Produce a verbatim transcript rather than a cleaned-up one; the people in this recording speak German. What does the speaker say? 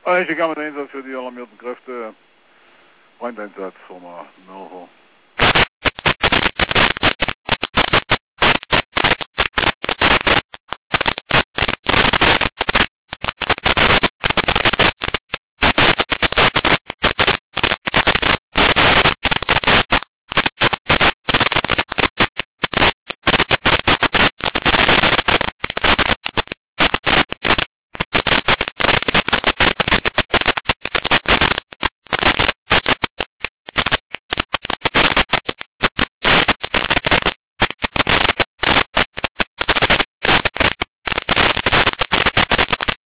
Ich gehe mit Einsatz für die alarmierten Kräfte. Brandeinsatz von der Nürnberg.